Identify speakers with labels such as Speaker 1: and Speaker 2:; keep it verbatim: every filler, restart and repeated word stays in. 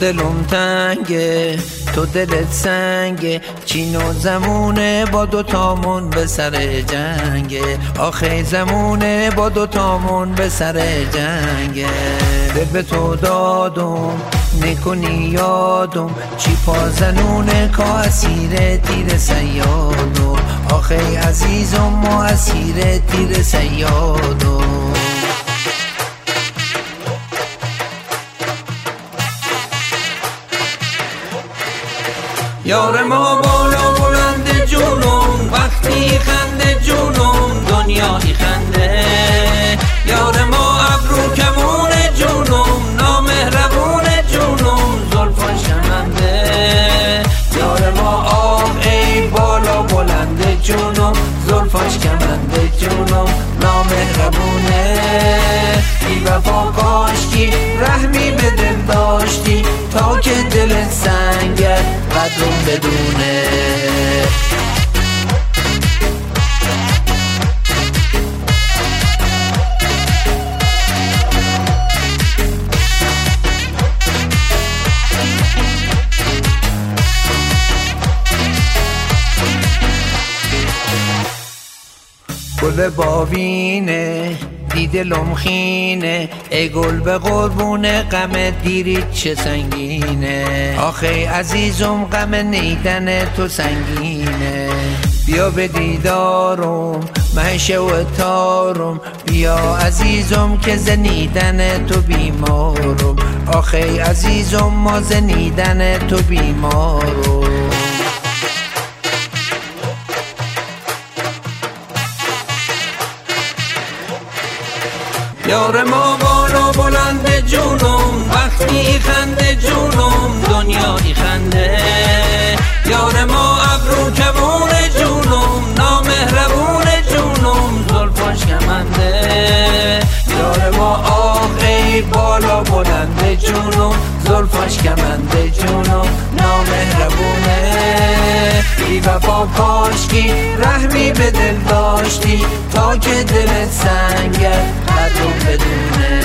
Speaker 1: دلم تنگه تو دلت سنگه، چین و زمونه با دوتامون به سر جنگه. آخه زمونه با دوتامون به سر جنگه. دل به تو دادم نکنی یادم، چی پازنونه که اسیر تیر سیادم. آخه عزیزم ما اسیر تیر سیادم. یار ما بالا بلند جونم، وقتی خنده جونم دنیایی خنده. یار ما ابرو کمون جونم، نامهربون جونم زلفان شمنده. یار ما آه ای بالا بلند جونم، زلفاش کمنده جونم نامهربونه. بی وفا کاشکی رحمی به دل داشتی، تا که دلت سنگه قدرم بدونه. گل باوینه دیده لمخینه، ای گل به قربون غم دیرید چه سنگینه. آخه عزیزم غم نیدن تو سنگینه. بیا به دیدارم مهشه و تارم، بیا عزیزم که زنیدن تو بیمارم. آخه عزیزم ما زنیدن تو بیمارم. یار ما بالا بلند جونم، وقتی خنده جونم دنیایی خنده. یار ما ابرو کمون جونم، نامهربون جونم زلفاش کمنده. یار ما آه ای بالا بلند جونم، زلفاش کمنده جونم نامهربونه. بی وفا کاشکی رحمی به دل داشتی، تا که دلت سنگه قدرم بدونه.